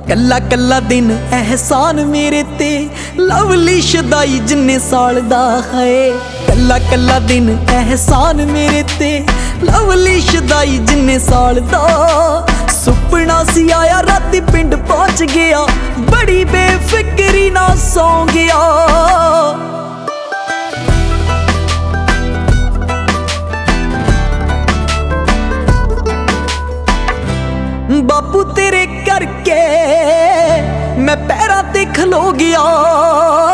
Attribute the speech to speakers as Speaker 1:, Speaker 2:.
Speaker 1: ਕੱਲਾ ਕੱਲਾ ਦਿਨ ਅਹਿਸਾਨ ਮੇਰੇ ਤੇ ਲਵਲੀ ਸ਼ਦਾਈ ਜਿੰਨੇ ਸਾਲ ਦਾ ਹੈ। ਕੱਲਾ ਕੱਲਾ ਦਿਨ ਅਹਿਸਾਨ ਮੇਰੇ ਤੇ ਲਵਲੀ ਸ਼ਦਾਈ ਜਿੰਨੇ ਸਾਲ ਦਾ। ਸੁਪਨਾ ਸੀ ਆਇਆ ਰਾਤੀ ਪਿੰਡ ਪਹੁੰਚ ਗਿਆ, ਬੜੀ ਬੇਫਿਕਰੀ ਨਾਲ ਸੌਂ ਗਿਆ। ਬਾਪੂ ਤੇਰੇ ਕਰਕੇ ਮੈਂ ਪੈਰਾਂ ਤੇ ਖਲੋ ਗਿਆ।